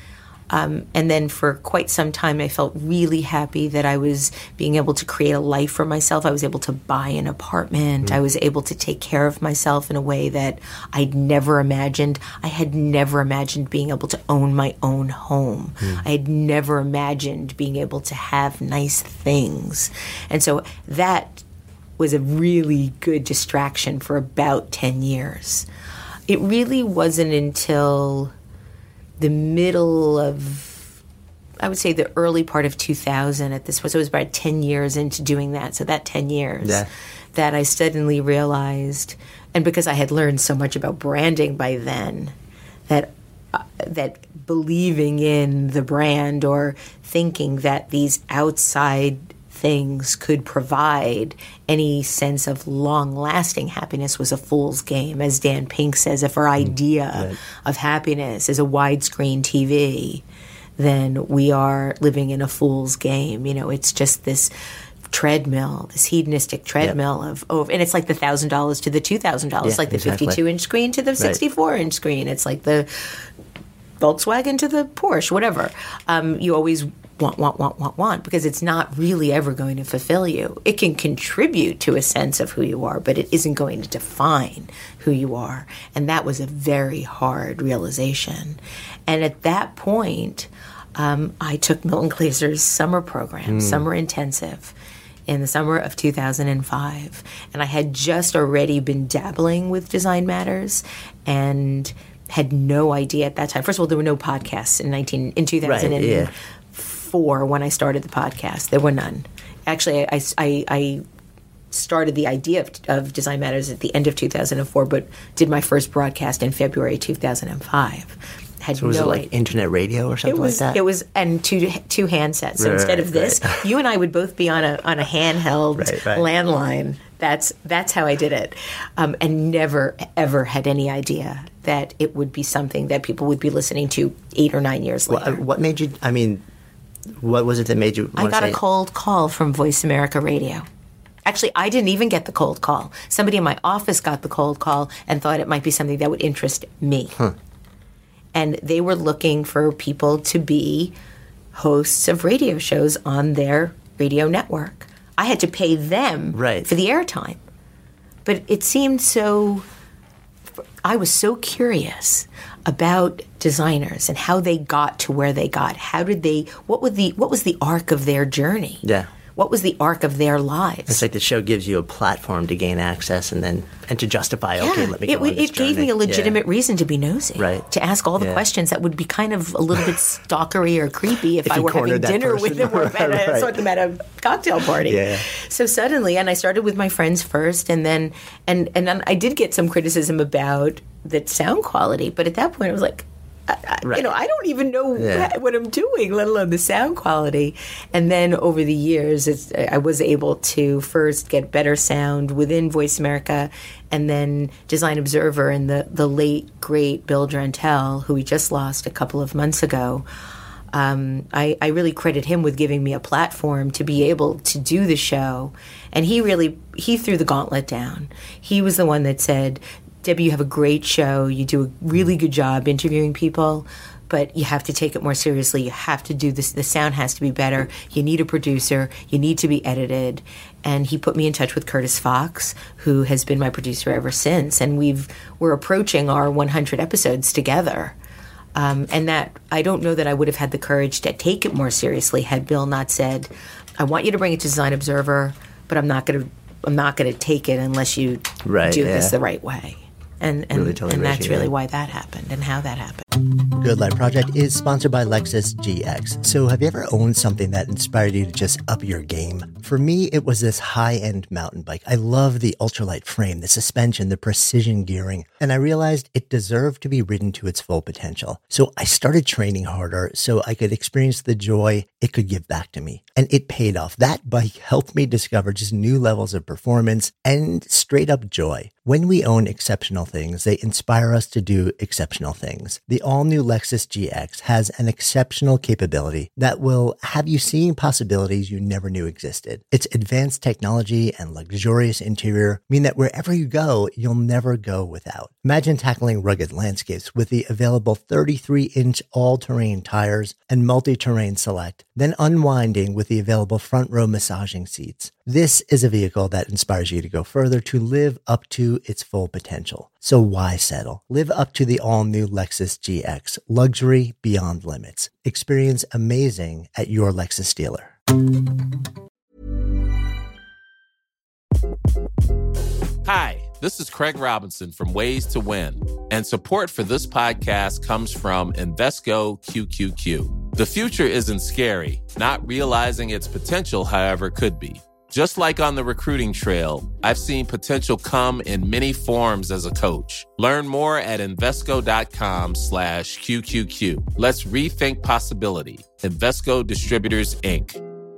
Um, and then for quite some time, I felt really happy that I was being able to create a life for myself. I was able to buy an apartment. Mm. I was able to take care of myself in a way that I'd never imagined. I had never imagined being able to own my own home. Mm. I had never imagined being able to have nice things. And so that was a really good distraction for about ten years. It really wasn't until the middle of, I would say the early part of two thousand at this point, so it was about ten years into doing that, so that ten years, yeah. that I suddenly realized, and because I had learned so much about branding by then, that uh, that believing in the brand or thinking that these outside things could provide any sense of long-lasting happiness was a fool's game. As Dan Pink says, if our idea right. of happiness is a widescreen T V, then we are living in a fool's game. You know, it's just this treadmill, this hedonistic treadmill yep. of, oh, and it's like the one thousand dollars to the two thousand dollars, yeah, like the exactly. fifty-two inch screen to the sixty-four inch screen. It's like the Volkswagen to the Porsche, whatever. Um, you always want, want, want, want, want, because it's not really ever going to fulfill you. It can contribute to a sense of who you are, but it isn't going to define who you are. And that was a very hard realization. And at that point, um, I took Milton Glaser's summer program, mm. Summer Intensive, in the summer of two thousand five. And I had just already been dabbling with Design Matters and had no idea at that time. First of all, there were no podcasts in nineteen in two thousand four right, yeah. when I started the podcast. There were none. Actually, I, I, I started the idea of, of Design Matters at the end of two thousand four, but did my first broadcast in February two thousand five. Had so was no it like idea. Internet radio or something it was, like that? It was, and two two handsets. So right, instead of this, right. you and I would both be on a on a handheld right, right. landline. That's that's how I did it, um, and never ever had any idea that it would be something that people would be listening to eight or nine years later. What, what made you? I mean, what was it that made you? I got say? a cold call from Voice America Radio. Actually, I didn't even get the cold call. Somebody in my office got the cold call and thought it might be something that would interest me. Huh. And they were looking for people to be hosts of radio shows on their radio network. I had to pay them right. for the airtime. But it seemed so I was so curious about designers and how they got to where they got. How did they, what was the, what was the arc of their journey? Yeah. What was the arc of their lives? It's like the show gives you a platform to gain access and then and to justify, yeah. okay, let me go it, on this It gave journey. me a legitimate yeah. reason to be nosy. Right. To ask all the yeah. questions that would be kind of a little bit stalkery or creepy if, if I were having dinner person. with them or right, at, a, right. sort of at a cocktail party. Yeah. So suddenly, and I started with my friends first, and then and, and then I did get some criticism about the sound quality, but at that point I was like, I, I, right. you know, I don't even know yeah. what I'm doing, let alone the sound quality. And then over the years, it's, I was able to first get better sound within Voice America, and then Design Observer and the, the late, great Bill Drantel, who we just lost a couple of months ago. Um, I, I really credit him with giving me a platform to be able to do the show. And he really, he threw the gauntlet down. He was the one that said, Debbie, you have a great show. You do a really good job interviewing people, but you have to take it more seriously. You have to do this. The sound has to be better. You need a producer. You need to be edited. And he put me in touch with Curtis Fox, who has been my producer ever since. And we've we're approaching our one hundred episodes together. Um, and that I don't know that I would have had the courage to take it more seriously had Bill not said, "I want you to bring it to Design Observer, but I'm not going to. I'm not going to take it unless you right, do yeah. this the right way." And and, really totally and that's really it. why that happened and how that happened. Good Life Project is sponsored by Lexus G X. So have you ever owned something that inspired you to just up your game? For me, it was this high-end mountain bike. I love the ultralight frame, the suspension, the precision gearing, and I realized it deserved to be ridden to its full potential. So I started training harder so I could experience the joy it could give back to me. And it paid off. That bike helped me discover just new levels of performance and straight up joy. When we own exceptional things, they inspire us to do exceptional things. The all-new Lexus G X has an exceptional capability that will have you seeing possibilities you never knew existed. Its advanced technology and luxurious interior mean that wherever you go, you'll never go without. Imagine tackling rugged landscapes with the available thirty-three inch all-terrain tires and multi-terrain select, then unwinding with the available front row massaging seats. This is a vehicle that inspires you to go further, to live up to its full potential. So why settle? Live up to the all-new Lexus G X, luxury beyond limits. Experience amazing at your Lexus dealer. Hi, this is Craig Robinson from Ways to Win, and support for this podcast comes from Invesco Q Q Q. The future isn't scary. Not realizing its potential, however, could be. Just like on the recruiting trail, I've seen potential come in many forms as a coach. Learn more at Invesco.com slash QQQ. Let's rethink possibility. Invesco Distributors, Incorporated.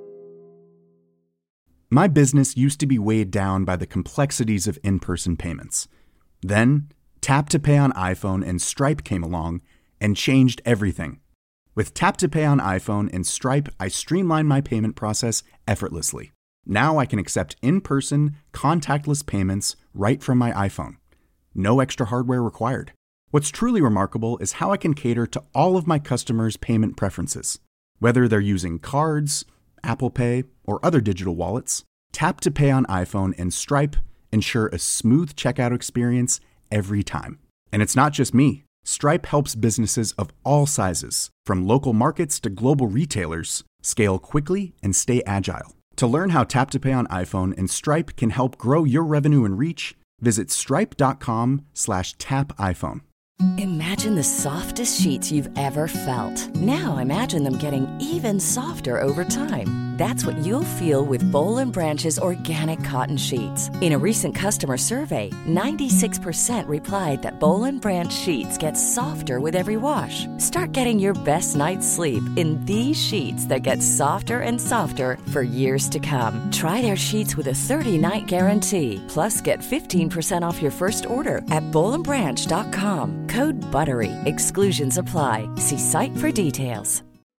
My business used to be weighed down by the complexities of in-person payments. Then, Tap to Pay on iPhone and Stripe came along and changed everything. With Tap to Pay on iPhone and Stripe, I streamlined my payment process effortlessly. Now I can accept in-person, contactless payments right from my iPhone. No extra hardware required. What's truly remarkable is how I can cater to all of my customers' payment preferences. Whether they're using cards, Apple Pay, or other digital wallets, Tap to Pay on iPhone and Stripe ensure a smooth checkout experience every time. And it's not just me. Stripe helps businesses of all sizes, from local markets to global retailers, scale quickly and stay agile. To learn how Tap to Pay on iPhone and Stripe can help grow your revenue and reach, visit stripe.com slash tap iPhone. Imagine the softest sheets you've ever felt. Now imagine them getting even softer over time. That's what you'll feel with Boll and Branch's organic cotton sheets. In a recent customer survey, ninety-six percent replied that Boll and Branch sheets get softer with every wash. Start getting your best night's sleep in these sheets that get softer and softer for years to come. Try their sheets with a thirty-night guarantee. Plus, get fifteen percent off your first order at boll and branch dot com. Code BUTTERY. Exclusions apply. See site for details.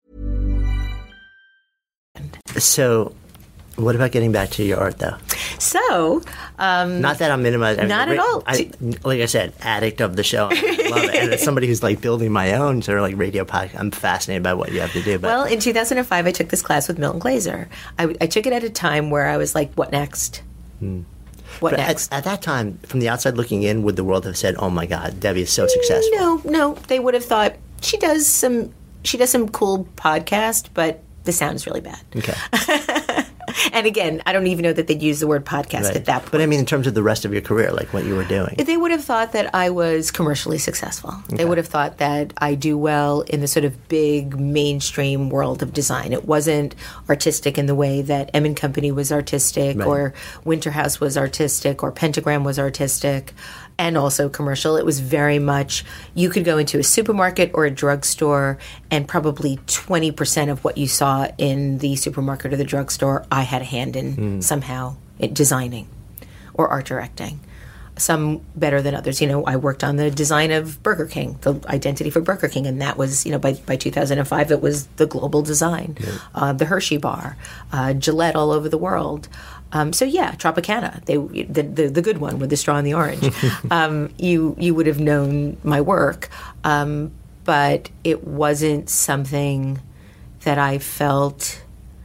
So, what about getting back to your art, though? So, um, not that I'm minimizing. Not at all. I, like I said, addict of the show. I love it. And as somebody who's like building my own sort of like radio podcast, I'm fascinated by what you have to do. But. Well, in two thousand five, I took this class with Milton Glaser. I, I took it at a time where I was like, what next? Hmm. What but next? At, at that time, from the outside looking in, would the world have said, "Oh my God, Debbie is so successful"? No, no. They would have thought she does some. She does some cool podcast, but the sound is really bad. Okay. And again, I don't even know that they'd use the word podcast Right. at that point. But I mean, in terms of the rest of your career, like what you were doing. They would have thought that I was commercially successful. Okay. They would have thought that I do well in the sort of big mainstream world of design. It wasn't artistic in the way that M and Company was artistic, Right. or Winterhouse was artistic, or Pentagram was artistic, and also commercial. It was very much, you could go into a supermarket or a drugstore, and probably twenty percent of what you saw in the supermarket or the drugstore, I had a hand in Mm. somehow in designing or art directing. Some better than others. You know, I worked on the design of Burger King, the identity for Burger King, and that was, you know, by, by two thousand five, it was the global design. Yeah. Uh, the Hershey bar, uh, Gillette all over the world. Um, so yeah, Tropicana, they the, the the good one with the straw and the orange. um, you you would have known my work, um, but it wasn't something that I felt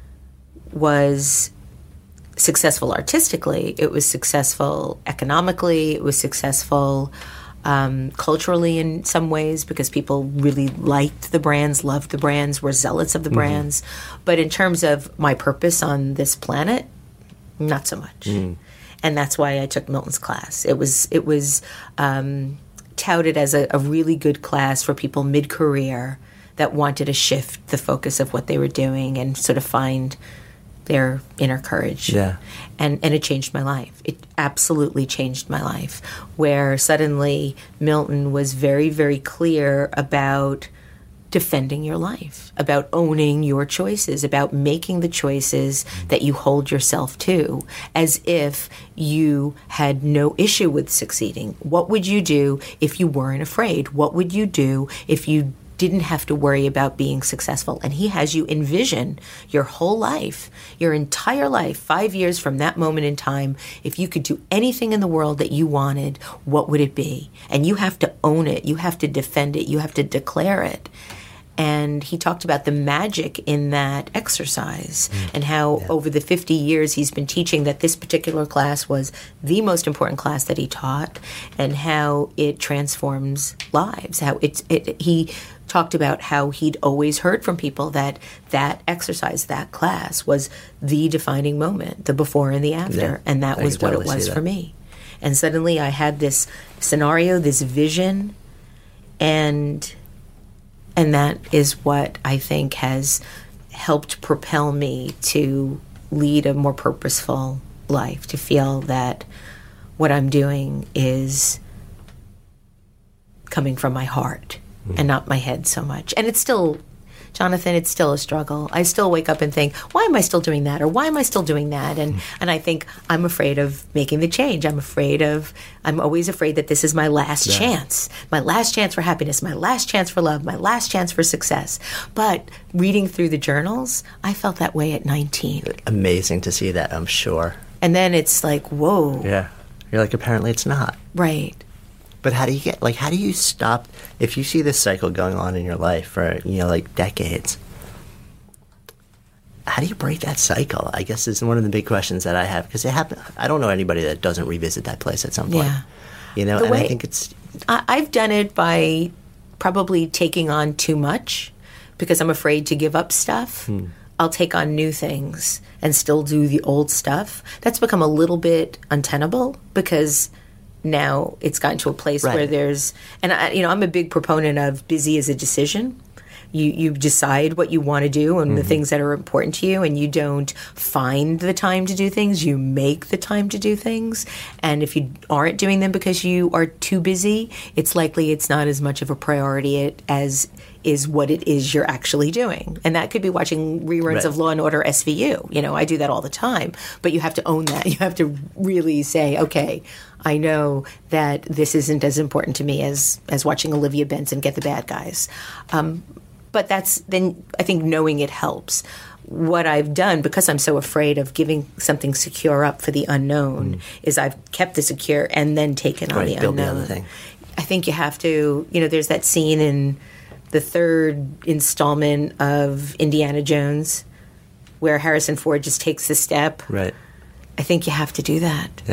was successful artistically. It was successful economically. It was successful um, culturally in some ways, because people really liked the brands, loved the brands, were zealots of the Mhm. brands. But in terms of my purpose on this planet, not so much. Mm. And that's why I took Milton's class. It was it was um, touted as a, a really good class for people mid-career that wanted to shift the focus of what they were doing and sort of find their inner courage. Yeah. And and it changed my life. It absolutely changed my life, where suddenly Milton was very, very clear about defending your life, about owning your choices, about making the choices that you hold yourself to, as if you had no issue with succeeding. What would you do if you weren't afraid? What would you do if you didn't have to worry about being successful? And he has you envision your whole life, your entire life, five years from that moment in time. If you could do anything in the world that you wanted, what would it be? And you have to own it. You have to defend it. You have to declare it. And he talked about the magic in that exercise, mm. and how yeah. over the fifty years he's been teaching that this particular class was the most important class that he taught, and how it transforms lives. How it's it, he talked about how he'd always heard from people that that exercise, that class, was the defining moment, the before and the after, yeah. and that I was what totally it was for me. And suddenly I had this scenario, this vision, and and that is what I think has helped propel me to lead a more purposeful life, to feel that what I'm doing is coming from my heart mm. and not my head so much. And it's still, Jonathan, it's still a struggle. I still wake up and think, why am I still doing that? Or why am I still doing that? And mm. and I think I'm afraid of making the change. I'm afraid of, I'm always afraid that this is my last yeah. chance. My last chance for happiness, my last chance for love, my last chance for success. But reading through the journals, I felt that way at nineteen. Amazing to see that, I'm sure. And then it's like, whoa. Yeah. You're like, apparently it's not. Right. But how do you get, like, how do you stop, if you see this cycle going on in your life for, you know, like decades, how do you break that cycle? I guess is one of the big questions that I have, because it happen, I don't know anybody that doesn't revisit that place at some point. Yeah. You know, the and way, I think it's... I, I've done it by probably taking on too much, because I'm afraid to give up stuff. Hmm. I'll take on new things and still do the old stuff. That's become a little bit untenable, because now it's gotten to a place right. where there's, and I, you know, I'm a big proponent of busy as a decision. You you decide what you want to do and mm-hmm. the things that are important to you, and you don't find the time to do things. You make the time to do things. And if you aren't doing them because you are too busy, it's likely it's not as much of a priority as is what it is you're actually doing. And that could be watching reruns right. of Law and Order S V U. You know, I do that all the time. But you have to own that. You have to really say, okay, I know that this isn't as important to me as, as watching Olivia Benson get the bad guys. Um, but that's, then I think knowing it helps. What I've done, because I'm so afraid of giving something secure up for the unknown, mm. is I've kept the secure and then taken on right, the build unknown. The other thing. I think you have to, you know, there's that scene in the third installment of Indiana Jones where Harrison Ford just takes the step. Right. I think you have to do that. Yeah.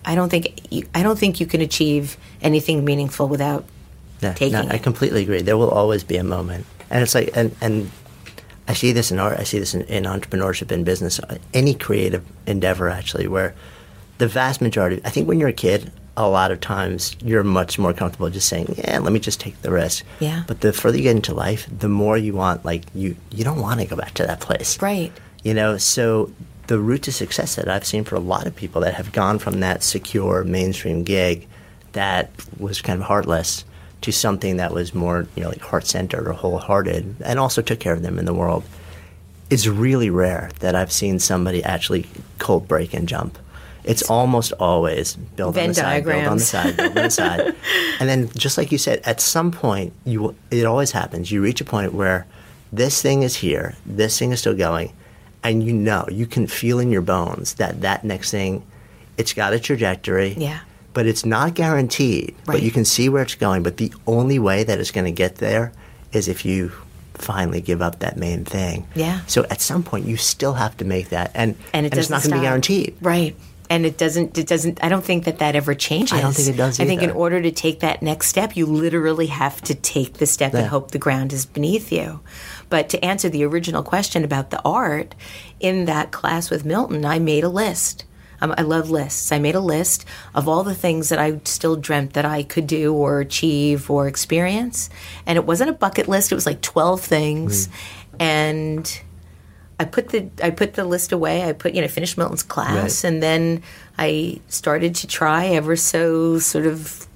I don't think you, I don't think you can achieve anything meaningful without Yeah, taking no, it. I completely agree. There will always be a moment. And it's like, and, and I see this in art, I see this in, in entrepreneurship and business, any creative endeavor actually, where the vast majority, I think when you're a kid, a lot of times you're much more comfortable just saying, yeah, let me just take the risk. Yeah. But the further you get into life, the more you want, like, you, you don't want to go back to that place. Right. You know, so the route to success that I've seen for a lot of people that have gone from that secure mainstream gig that was kind of heartless to something that was more, you know, like heart-centered or wholehearted and also took care of them in the world, is really rare that I've seen somebody actually cold break and jump. It's almost always build Venn on the side, build on the diagrams. side, build on the side. And then just like you said, at some point, you it always happens. You reach a point where this thing is here, this thing is still going, and you know, you can feel in your bones that that next thing, it's got a trajectory. Yeah. But it's not guaranteed. Right. But you can see where it's going. But the only way that it's going to get there is if you finally give up that main thing. Yeah. So at some point, you still have to make that. And, And it it's doesn't not going to stop. be guaranteed. Right. And it doesn't, it doesn't, I don't think that that ever changes. I don't think it does I think in either. order to take that next step, you literally have to take the step Yeah. and hope the ground is beneath you. But to answer the original question about the art, in that class with Milton, I made a list. Um, I love lists. I made a list of all the things that I still dreamt that I could do or achieve or experience. And it wasn't a bucket list. It was like twelve things. And I put the I put the list away. I put you know finished Milton's class, Right. and then I started to try ever so sort of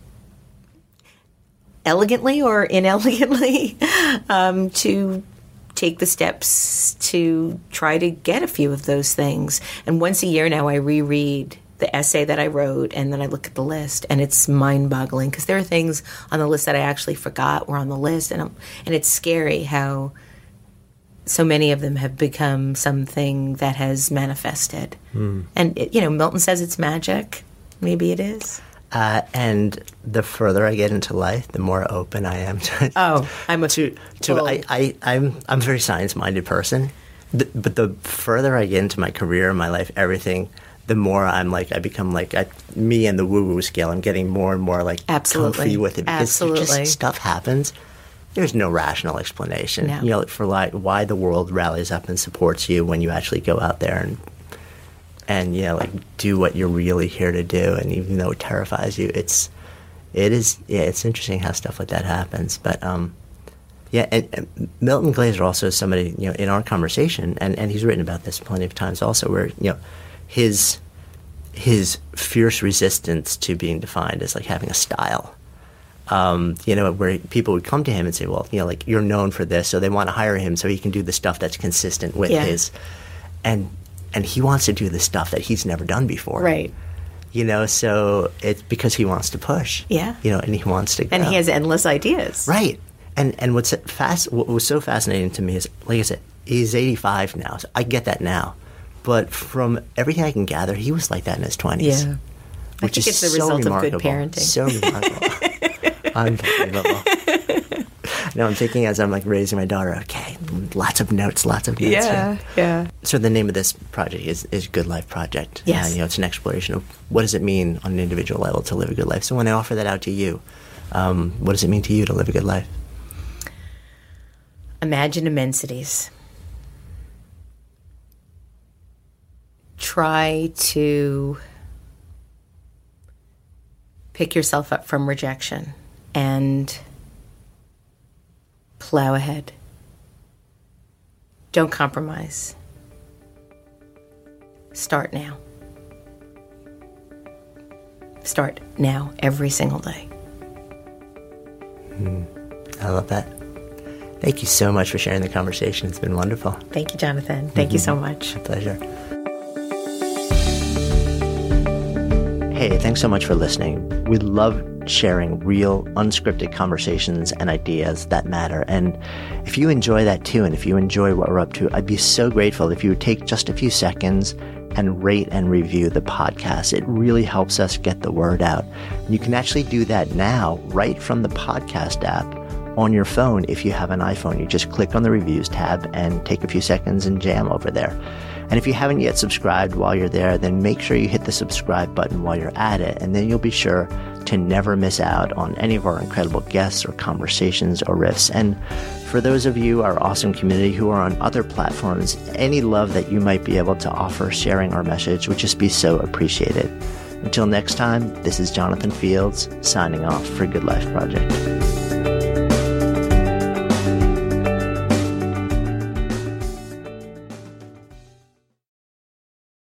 elegantly or inelegantly um, to take the steps to try to get a few of those things. And once a year now, I reread the essay that I wrote, and then I look at the list, and it's mind-boggling because there are things on the list that I actually forgot were on the list, and I'm, and it's scary how so many of them have become something that has manifested. Hmm. And, it, you know, Milton says it's magic. Maybe it is. Uh, and the further I get into life, the more open I am to. Oh, I'm a to, to full- I, I, I'm I'm a very science-minded person, Th- but the further I get into my career, my life, everything, the more I'm like I become like I, me and the woo-woo scale. I'm getting more and more like Absolutely. comfy with it because Absolutely. just stuff happens. There's no rational explanation, No. you know, for like why the world rallies up and supports you when you actually go out there and. And you know, like do what you're really here to do, and even though it terrifies you, it's, it is, yeah, it's interesting how stuff like that happens. But um, yeah, and, and Milton Glaser also is somebody you know in our conversation, and, and he's written about this plenty of times also, where you know his his fierce resistance to being defined as like having a style. Um, you know, where people would come to him and say, well, you know, like you're known for this, so they want to hire him so he can do the stuff that's consistent with Yeah. his, and. And he wants to do the stuff that he's never done before. Right. You know, so it's because he wants to push. Yeah. You know, and he wants to go. And he has endless ideas. Right. And and what's fast, what was so fascinating to me is, like I said, he's eighty-five now. So I get that now. But from everything I can gather, he was like that in his twenties. Yeah. Which think is it's the so result of good remarkable. parenting. So remarkable. Unbelievable. Now I'm thinking as I'm like raising my daughter, okay, lots of notes, lots of notes. Yeah, here. yeah. So the name of this project is, is Good Life Project. Yes. And, you know, it's an exploration of what does it mean on an individual level to live a good life. So when I offer that out to you, um, what does it mean to you to live a good life? Imagine immensities. Try to pick yourself up from rejection and plow ahead. Don't compromise. Start now. Start now, every single day. I love that. Thank you so much for sharing the conversation. It's been wonderful. Thank you, Jonathan. Thank you so much. Pleasure. Hey, thanks so much for listening. We love sharing real, unscripted conversations and ideas that matter. And if you enjoy that too, and if you enjoy what we're up to, I'd be so grateful if you would take just a few seconds and rate and review the podcast. It really helps us get the word out. And you can actually do that now right from the podcast app on your phone. If you have an iPhone, you just click on the reviews tab and take a few seconds and jam over there. And if you haven't yet subscribed while you're there, then make sure you hit the subscribe button while you're at it, and then you'll be sure to never miss out on any of our incredible guests or conversations or riffs. And for those of you, our awesome community who are on other platforms, any love that you might be able to offer sharing our message would just be so appreciated. Until next time, this is Jonathan Fields signing off for Good Life Project.